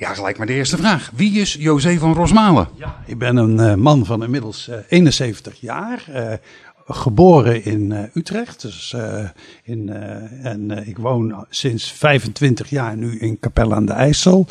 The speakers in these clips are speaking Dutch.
Ja, gelijk maar de eerste vraag. Wie is José van Rosmalen? Ja, ik ben een man van inmiddels 71 jaar. Geboren in Utrecht. Dus, ik woon sinds 25 jaar nu in Capelle aan de IJssel.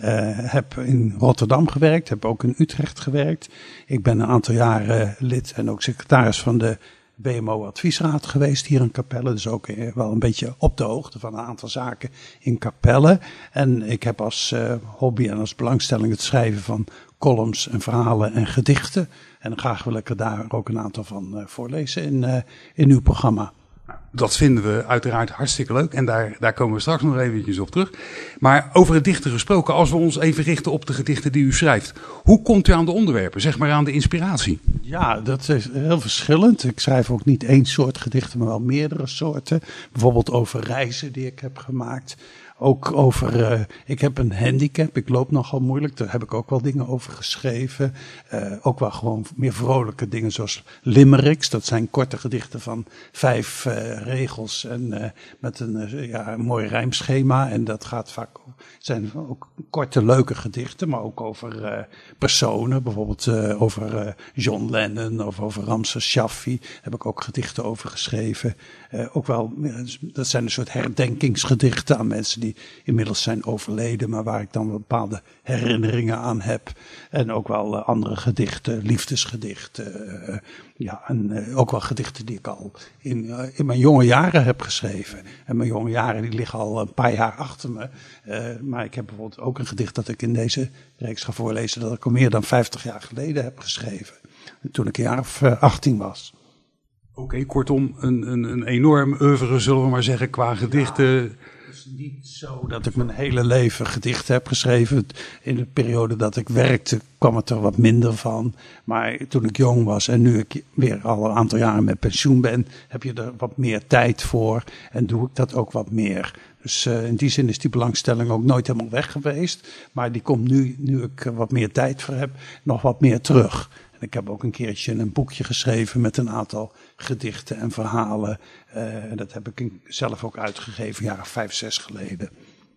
Heb in Rotterdam gewerkt. Heb ook in Utrecht gewerkt. Ik ben een aantal jaren lid en ook secretaris van de WMO-adviesraad geweest hier in Capelle. Dus ook wel een beetje op de hoogte van een aantal zaken in Capelle. En ik heb als hobby en als belangstelling het schrijven van columns en verhalen en gedichten. En graag wil ik er daar ook een aantal van voorlezen in uw programma. Dat vinden we uiteraard hartstikke leuk en daar komen we straks nog eventjes op terug. Maar over het dichten gesproken, als we ons even richten op de gedichten die u schrijft. Hoe komt u aan de onderwerpen, zeg maar aan de inspiratie? Ja, dat is heel verschillend. Ik schrijf ook niet één soort gedichten, maar wel meerdere soorten. Bijvoorbeeld over reizen die ik heb gemaakt. Ook over, ik heb een handicap, ik loop nogal moeilijk, daar heb ik ook wel dingen over geschreven. Ook wel gewoon meer vrolijke dingen zoals limericks, dat zijn korte gedichten van 5 regels en met een mooi rijmschema. En dat gaat vaak, zijn ook korte leuke gedichten, maar ook over personen, bijvoorbeeld over John Lennon of over Ramses Shaffi heb ik ook gedichten over geschreven. Ook wel, dat zijn een soort herdenkingsgedichten aan mensen die inmiddels zijn overleden, maar waar ik dan bepaalde herinneringen aan heb. En ook wel andere gedichten, liefdesgedichten. En ook wel gedichten die ik al in mijn jonge jaren heb geschreven. En mijn jonge jaren die liggen al een paar jaar achter me. Maar ik heb bijvoorbeeld ook een gedicht dat ik in deze reeks ga voorlezen, dat ik al meer dan 50 jaar geleden heb geschreven. Toen ik een jaar of 18 was. Oké, kortom, een enorm oeuvre, zullen we maar zeggen, qua gedichten. Ja, het is niet zo dat ik mijn hele leven gedichten heb geschreven. In de periode dat ik werkte kwam het er wat minder van. Maar toen ik jong was en nu ik weer al een aantal jaren met pensioen ben, heb je er wat meer tijd voor en doe ik dat ook wat meer. Dus in die zin is die belangstelling ook nooit helemaal weg geweest. Maar die komt nu ik wat meer tijd voor heb, nog wat meer terug. Ik heb ook een keertje een boekje geschreven met een aantal gedichten en verhalen. En dat heb ik zelf ook uitgegeven, een jaar of 5, 6 geleden.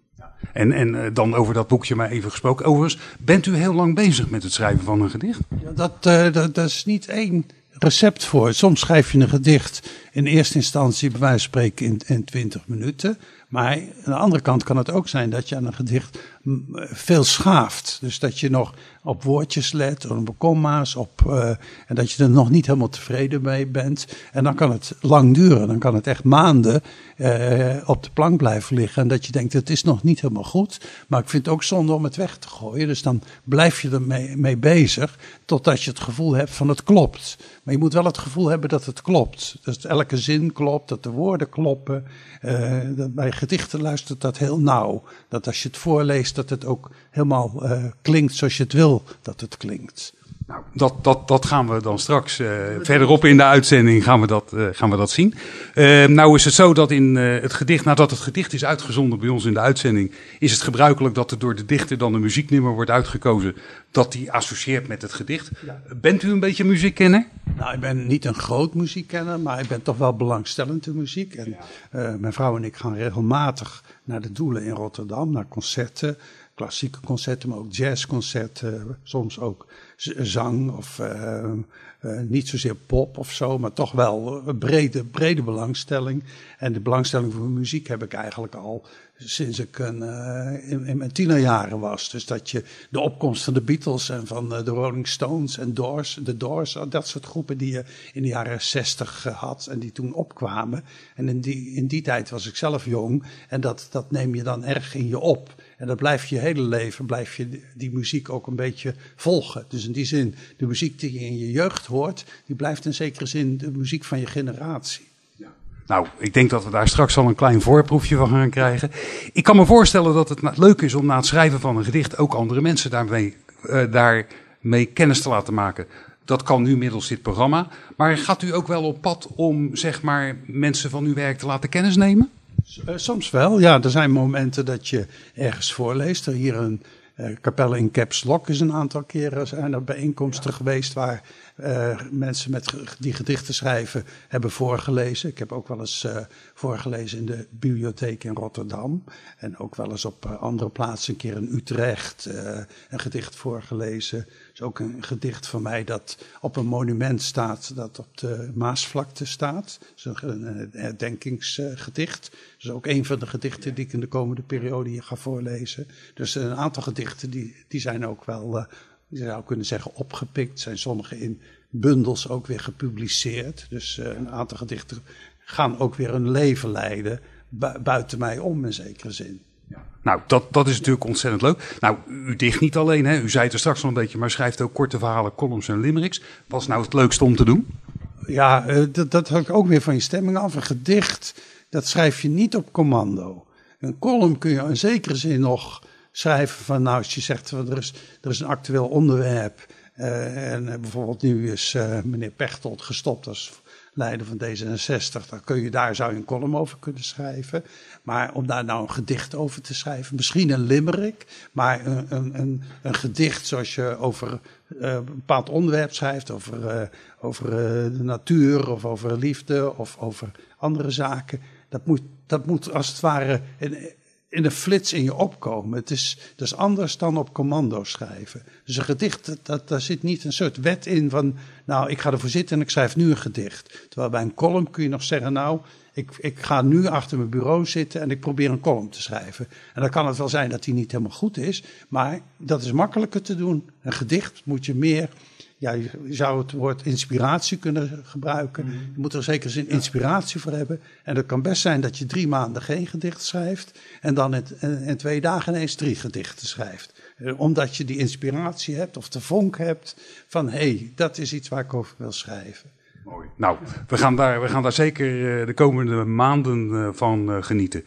En dan over dat boekje maar even gesproken. Overigens, bent u heel lang bezig met het schrijven van een gedicht? Ja, dat is niet één recept voor. Soms schrijf je een gedicht in eerste instantie bij wijze van spreken in 20 minuten. Maar aan de andere kant kan het ook zijn dat je aan een gedicht veel schaaft. Dus dat je nog op woordjes let, op komma's, en dat je er nog niet helemaal tevreden mee bent. En dan kan het lang duren. Dan kan het echt maanden op de plank blijven liggen. En dat je denkt, het is nog niet helemaal goed. Maar ik vind het ook zonde om het weg te gooien. Dus dan blijf je er mee bezig totdat je het gevoel hebt van het klopt. Maar je moet wel het gevoel hebben dat het klopt. Dat elke zin klopt, dat de woorden kloppen. Bij gedichten luistert dat heel nauw. Dat als je het voorleest, dat het ook helemaal klinkt zoals je het wil dat het klinkt. Nou, dat gaan we dan straks verderop in de uitzending gaan we dat zien. Nou is het zo dat in het gedicht, nadat het gedicht is uitgezonden bij ons in de uitzending, is het gebruikelijk dat er door de dichter dan een muzieknummer wordt uitgekozen dat die associeert met het gedicht. Ja. Bent u een beetje muziekkenner? Nou, ik ben niet een groot muziekkenner, maar ik ben toch wel belangstellend in muziek. En mijn vrouw en ik gaan regelmatig naar de Doelen in Rotterdam, naar concerten. Klassieke concerten, maar ook jazzconcerten, soms ook zang of niet zozeer pop of zo, maar toch wel een brede belangstelling. En de belangstelling voor muziek heb ik eigenlijk al sinds ik in mijn tienerjaren was. Dus dat je de opkomst van de Beatles en van de Rolling Stones en de Doors, dat soort groepen die je in de jaren 60 had en die toen opkwamen. En in die tijd was ik zelf jong en dat neem je dan erg in je op. En dat blijf je hele leven, blijf je die muziek ook een beetje volgen. Dus in die zin, de muziek die je in je jeugd hoort, die blijft in zekere zin de muziek van je generatie. Ja. Nou, ik denk dat we daar straks al een klein voorproefje van gaan krijgen. Ik kan me voorstellen dat het leuk is om na het schrijven van een gedicht ook andere mensen daarmee kennis te laten maken. Dat kan nu middels dit programma. Maar gaat u ook wel op pad om, zeg maar, mensen van uw werk te laten kennisnemen? Soms wel, ja. Er zijn momenten dat je ergens voorleest. Hier Capelle in Caps Lock is een aantal keren zijn er bijeenkomsten geweest waar mensen die gedichten schrijven hebben voorgelezen. Ik heb ook wel eens voorgelezen in de bibliotheek in Rotterdam. En ook wel eens op andere plaatsen, een keer in Utrecht, een gedicht voorgelezen. Er is ook een gedicht van mij dat op een monument staat, dat op de Maasvlakte staat. Dat is een herdenkingsgedicht. Dat is ook een van de gedichten die ik in de komende periode hier ga voorlezen. Dus een aantal gedichten die zijn ook wel, je zou kunnen zeggen, opgepikt. Zijn sommige in bundels ook weer gepubliceerd. Dus een aantal gedichten gaan ook weer een leven leiden buiten mij om in zekere zin. Ja. Nou, dat is natuurlijk ontzettend leuk. Nou, u dicht niet alleen, hè? U zei het er straks al een beetje, maar schrijft ook korte verhalen, columns en limericks. Wat is nou het leukste om te doen? Ja, dat hangt ook weer van je stemming af. Een gedicht, dat schrijf je niet op commando. Een column kun je in zekere zin nog schrijven van, nou, als je zegt, er is een actueel onderwerp. En bijvoorbeeld nu is meneer Pechtold gestopt als leider van D66. Daar zou je een column over kunnen schrijven. Maar om daar nou een gedicht over te schrijven, misschien een limerick, maar een gedicht zoals je over een bepaald onderwerp schrijft, over de natuur of over liefde of over andere zaken. Dat moet als het ware in een flits in je opkomen. Dat is anders dan op commando schrijven. Dus een gedicht, daar zit niet een soort wet in van, nou, ik ga ervoor zitten en ik schrijf nu een gedicht. Terwijl bij een column kun je nog zeggen, nou, ik ga nu achter mijn bureau zitten en ik probeer een column te schrijven. En dan kan het wel zijn dat die niet helemaal goed is, maar dat is makkelijker te doen. Een gedicht moet je meer, ja, je zou het woord inspiratie kunnen gebruiken. Je moet er zeker zin inspiratie voor hebben. En het kan best zijn dat je 3 maanden geen gedicht schrijft en dan in 2 dagen ineens 3 gedichten schrijft. Omdat je die inspiratie hebt of de vonk hebt van, hé, dat is iets waar ik over wil schrijven. Mooi. Nou, we gaan daar zeker de komende maanden van genieten.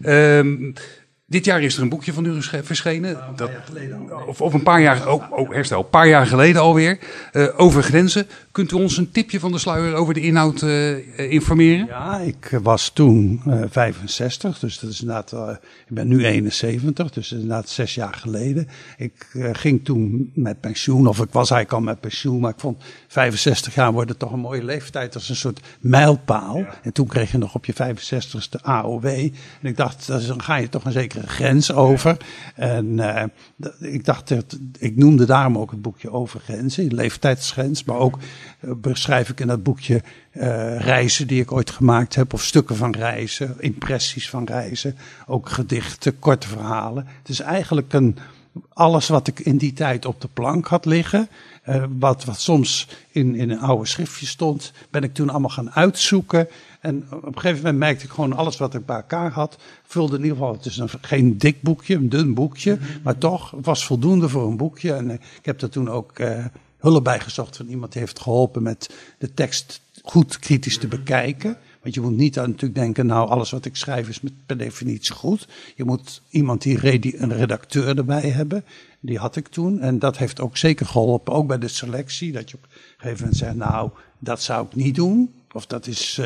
Dit jaar is er een boekje van u verschenen. Een paar jaar geleden al. Of een paar jaar, een paar jaar geleden alweer. Over grenzen. Kunt u ons een tipje van de sluier over de inhoud informeren? Ja, ik was toen 65, dus dat is inderdaad, ik ben nu 71, dus inderdaad 6 jaar geleden. Ik ging toen met pensioen, of ik was eigenlijk al met pensioen, maar ik vond 65 jaar worden toch een mooie leeftijd als een soort mijlpaal. Ja. En toen kreeg je nog op je 65ste AOW. En ik dacht, dan ga je toch een zekere grens over. En ik dacht, ik noemde daarom ook het boekje Over Grenzen, leeftijdsgrens, maar ook beschrijf ik in dat boekje reizen die ik ooit gemaakt heb, of stukken van reizen, impressies van reizen, ook gedichten, korte verhalen. Het is eigenlijk alles wat ik in die tijd op de plank had liggen, wat soms in een oude schriftje stond, ben ik toen allemaal gaan uitzoeken. En op een gegeven moment merkte ik gewoon alles wat ik bij elkaar had, vulde in ieder geval, het is geen dik boekje, een dun boekje, maar toch, het was voldoende voor een boekje. En ik heb er toen ook hulp bij gezocht van iemand die heeft geholpen met de tekst goed kritisch te bekijken. Want je moet niet aan natuurlijk denken, nou, alles wat ik schrijf is per definitie goed. Je moet iemand een redacteur erbij hebben. Die had ik toen. En dat heeft ook zeker geholpen, ook bij de selectie. Dat je op een gegeven moment zegt, nou, dat zou ik niet doen. Of dat is,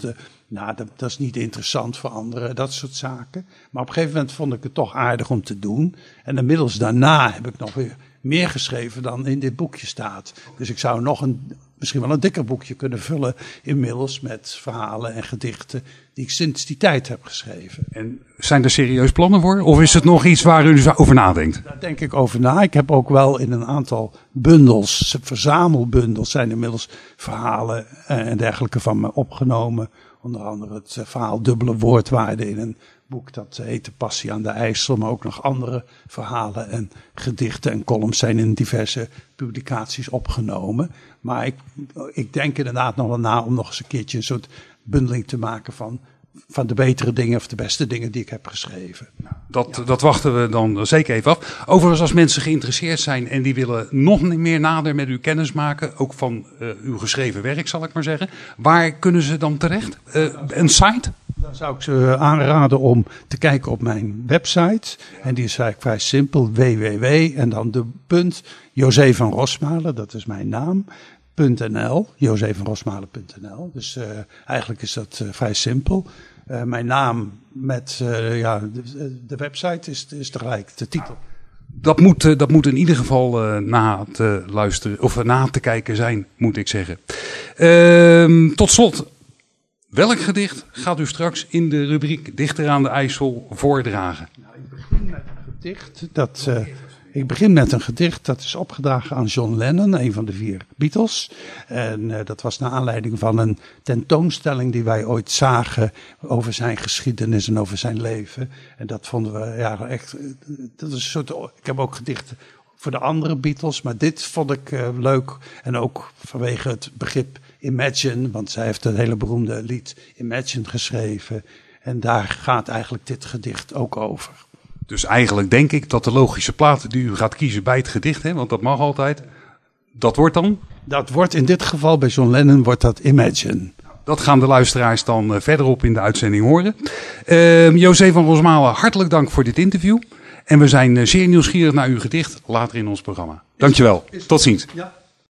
dat is niet interessant voor anderen, dat soort zaken. Maar op een gegeven moment vond ik het toch aardig om te doen. En inmiddels daarna heb ik nog weer meer geschreven dan in dit boekje staat. Dus ik zou misschien wel een dikker boekje kunnen vullen inmiddels met verhalen en gedichten die ik sinds die tijd heb geschreven. En zijn er serieus plannen voor? Of is het nog iets waar u over nadenkt? Daar denk ik over na. Ik heb ook wel in een aantal bundels, verzamelbundels, zijn inmiddels verhalen en dergelijke van me opgenomen. Onder andere het verhaal Dubbele Woordwaarde in een boek dat heet De Passie aan de IJssel. Maar ook nog andere verhalen en gedichten en columns zijn in diverse publicaties opgenomen. Maar ik denk inderdaad nog wel na om nog eens een keertje een soort bundeling te maken van de betere dingen of de beste dingen die ik heb geschreven. Dat wachten we dan zeker even af. Overigens, als mensen geïnteresseerd zijn en die willen nog meer nader met u kennis maken, ook van uw geschreven werk zal ik maar zeggen, waar kunnen ze dan terecht? Een site? Dan zou ik ze aanraden om te kijken op mijn website. En die is eigenlijk vrij simpel, www en dan de punt José van Rosmalen, dat is mijn naam. .nl, josevanrosmalen.nl. Dus eigenlijk is dat vrij simpel. Mijn naam met de website is tegelijk de titel. Dat moet in ieder geval na te luisteren of na te kijken zijn, moet ik zeggen. Tot slot, welk gedicht gaat u straks in de rubriek Dichter aan de IJssel voordragen? Nou, ik begin met een gedicht dat is opgedragen aan John Lennon, een van de 4 Beatles. En dat was naar aanleiding van een tentoonstelling die wij ooit zagen over zijn geschiedenis en over zijn leven. En dat vonden we echt, dat is een soort, ik heb ook gedichten voor de andere Beatles, maar dit vond ik leuk. En ook vanwege het begrip Imagine, want zij heeft het hele beroemde lied Imagine geschreven. En daar gaat eigenlijk dit gedicht ook over. Dus eigenlijk denk ik dat de logische plaat die u gaat kiezen bij het gedicht, want dat mag altijd, dat wordt dan? Dat wordt in dit geval bij John Lennon wordt dat Imagine. Dat gaan de luisteraars dan verderop in de uitzending horen. José van Rosmalen, hartelijk dank voor dit interview. En we zijn zeer nieuwsgierig naar uw gedicht later in ons programma. Dankjewel. Tot ziens. Ja.